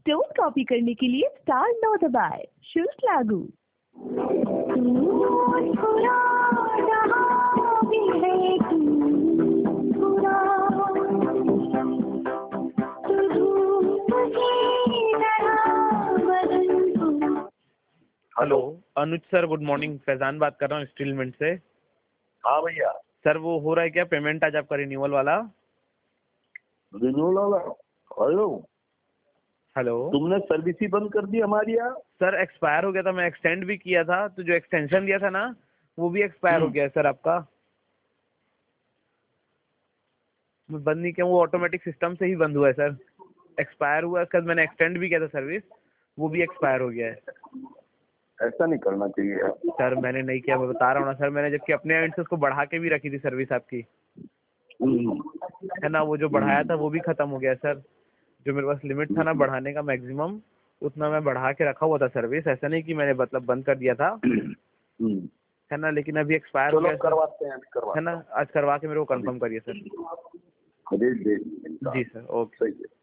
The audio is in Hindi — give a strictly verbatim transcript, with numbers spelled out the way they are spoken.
टोन कॉपी करने के लिए स्टार नौ दबाएं। शुल्क लागू। Hello Anuj sir, good morning. Faizan बात कर रहा हूँ स्टीलमेंट से। हाँ भैया। सर वो हो रहा है क्या पेमेंट आज आपका रिन्यूअल वाला? रिन्यूअल वाला? हेलो हेलो तुमने सर्विस ही बंद कर दी हमारी यहाँ। सर एक्सपायर हो गया था, मैं एक्सटेंड भी किया था, तो जो एक्सटेंशन दिया था ना वो भी एक्सपायर हो गया है सर आपका। मैं बंद नहीं किया, वो ऑटोमेटिक सिस्टम से ही बंद हुआ है सर। एक्सपायर हुआ है, उसके बाद मैंने एक्सटेंड भी किया था सर्विस, वो भी एक्सपायर हो गया है। ऐसा नहीं करना चाहिए सर मैंने नहीं किया, मैं बता रहा हूँ ना सर, मैंने जबकि अपने एंड से उसको बढ़ा के भी रखी थी सर्विस आपकी, है ना। वो जो बढ़ाया था वो भी खत्म हो गया सर। जो मेरे पास लिमिट था ना बढ़ाने का मैक्सिमम, उतना मैं बढ़ा के रखा हुआ था सर्विस। ऐसा नहीं कि मैंने मतलब बंद कर दिया था, है ना। लेकिन अभी एक्सपायर हो गया करवाते हैं, है ना। आज करवा के मेरे को कंफर्म करिए सर। जी जी सर, ओके। सही है।